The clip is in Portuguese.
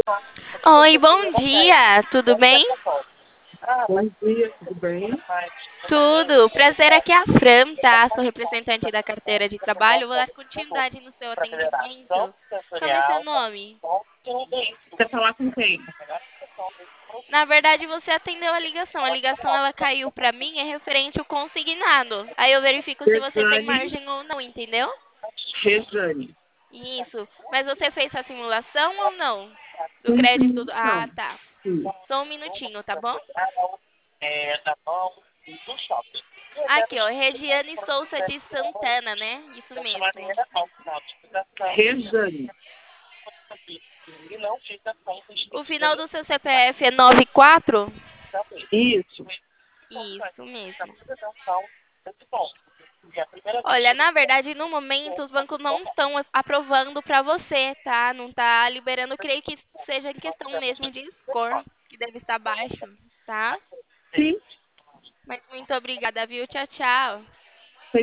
Oi, bom dia, tudo bem? Bom dia, tudo bem? Tudo. Prazer, aqui é a Fran, tá? Sou representante da carteira de trabalho. Vou dar continuidade no seu atendimento. Como é seu nome? Quer falar com quem? Na verdade, você atendeu a ligação. A ligação ela caiu pra mim, é referente ao consignado. Aí eu verifico se você tem Rejane, margem ou não, entendeu? Rejane. Isso. Mas você fez a simulação ou não? Do Sim, crédito. sim, Ah, não. tá. Sim. Só um minutinho, tá bom? Aqui, ó, Regiane Souza de Santana, né? Isso mesmo. Rejane. O final do seu CPF é 94? Isso. Isso mesmo. Olha, na verdade, no momento, os bancos não estão aprovando para você, tá? Não tá liberando. Creio que seja em questão mesmo de score, que deve estar baixo, tá? Sim. Mas muito obrigada, viu? Tchau, tchau.